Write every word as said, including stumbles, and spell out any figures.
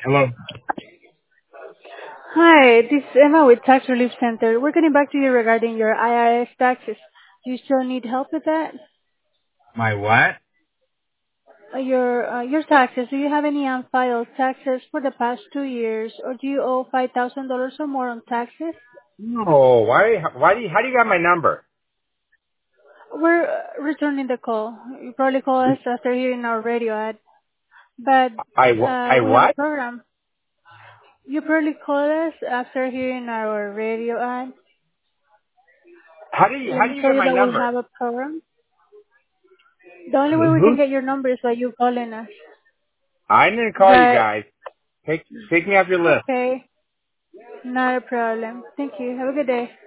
Hello. Hi, this is Emma with Tax Relief Center. We're getting back to you regarding your I R S taxes. Do you still need help with that? My what? Uh, Your uh, your taxes. Do you have any unfiled taxes for the past two years, or do you owe five thousand dollars or more on taxes? No. Why? Why do you? How do you got my number? We're uh, returning the call. You probably call us after hearing our radio ad, but I wh- uh, I we have a what? program. You probably call us after hearing our radio ad. How do you? Let How do me you tell get you my that we number? have a program. The only way we can Who? get your number is by you calling us. I didn't call you But guys. Take take me off your list. okay, not a problem. Thank you. Have a good day.